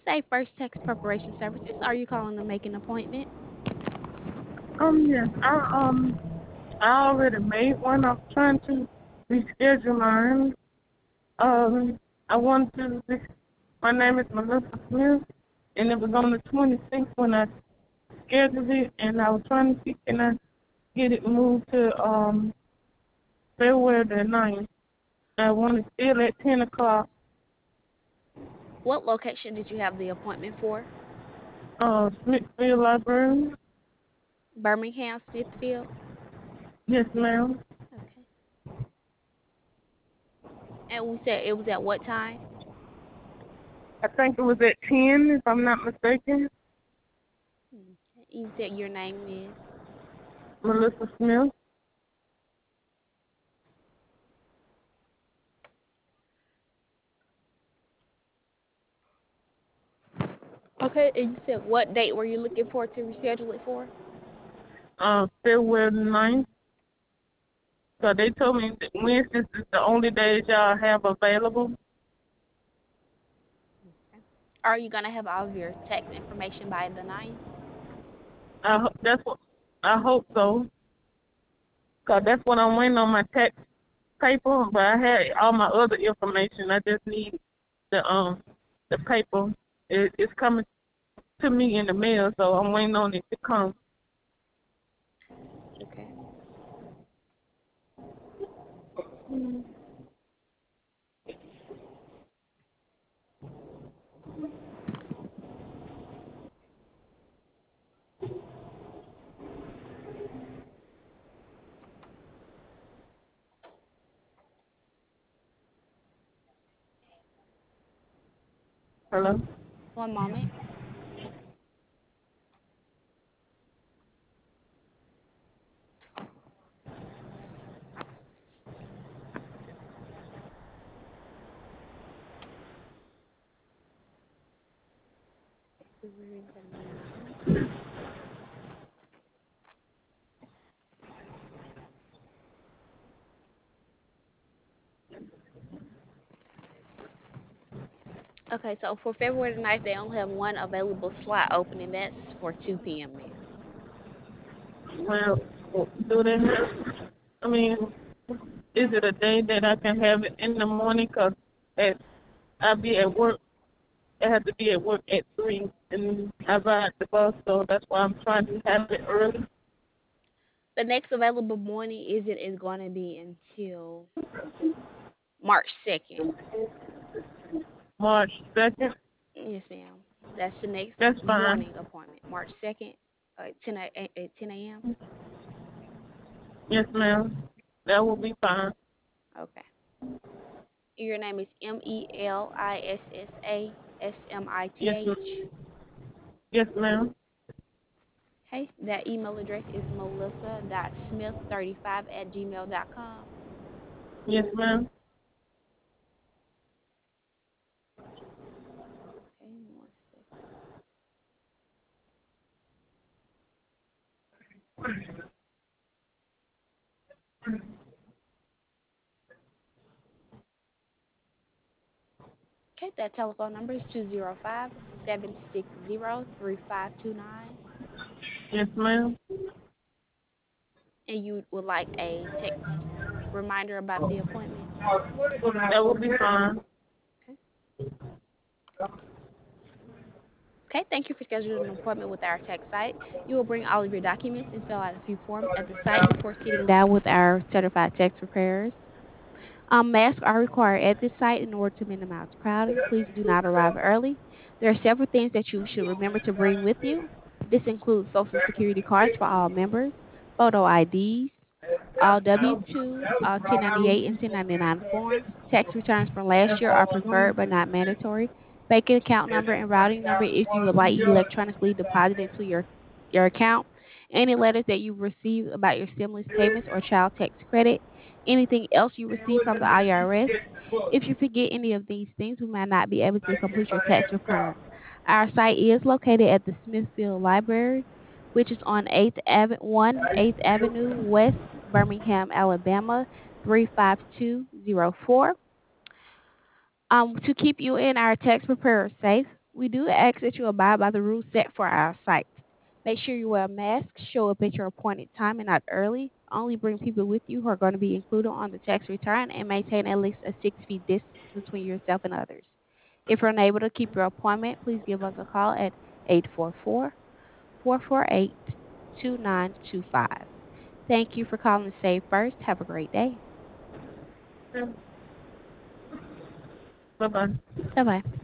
say First Text Preparation Services. Are you calling to make an appointment? Yes, I already made one. I'm trying to reschedule mine. I want to. My name is Melissa Smith, and it was on the 26th when I scheduled it, and I was trying to see can I get it moved to February the 9th. I want it still at 10 o'clock. What location did you have the appointment for? Smithfield Library. Birmingham, Smithfield? Yes, ma'am. Okay. And we said it was at what time? I think it was at 10, if I'm not mistaken. Okay. You said your name is? Melissa Smith. Okay, and you said what date were you looking for to reschedule it for? February the 9th. So they told me that Wednesdays is the only days y'all have available. Okay. Are you gonna have all of your text information by the 9th? That's what I hope so. Cause that's what I'm waiting on my tax paper. But I had all my other information. I just need the paper. It's coming to me in the mail, so I'm waiting on it to come. Okay. Hello. One moment. February the 9th. Okay, so for February the 9th, they only have one available slot open, and that's for 2 p.m., ma'am. Well, do they have? I mean, is it a day that I can have it in the morning? Cause at I'll be at work. I have to be at work at 3, and I ride the bus, so that's why I'm trying to have it early. The next available morning is going to be until March 2nd. March 2nd. Yes, ma'am. That's the next That's fine. morning appointment, March 2nd, at 10 a.m. Yes, ma'am. That will be fine. Okay. Your name is Yes, Melissa Smith. yes, ma'am. Okay, that email address is melissa.smith35@gmail.com. Yes, ma'am. Okay, one second. Okay, that telephone number is 205-760-3529. Yes, ma'am. And you would like a text reminder about the appointment. That will be fine. Okay. Okay, thank you for scheduling an appointment with our tech site. You will bring all of your documents and fill out a few forms at the site before sitting down with our certified text preparers. Masks are required at this site in order to minimize crowding. Please do not arrive early. There are several things that you should remember to bring with you. This includes Social Security cards for all members, photo IDs, all W-2s, all 1098 and 1099 forms. Tax returns from last year are preferred but not mandatory. Bank account number and routing number if you would like electronically deposited into your account. Any letters that you receive about your stimulus payments or child tax credit. Anything else you receive from the IRS. If you forget any of these things, we might not be able to complete your tax return. Our site is located at the Smithfield Library, which is on 8th Avenue West, Birmingham, Alabama 35204. To keep you and our tax preparer safe, We do ask that you abide by the rules set for our site. Make sure you wear a mask, show up at your appointed time and not early. Only bring people with you who are going to be included on the tax return and maintain at least a 6 feet distance between yourself and others. If you're unable to keep your appointment, please give us a call at 844-448-2925. Thank you for calling Save First. Have a great day. Bye bye. Bye bye.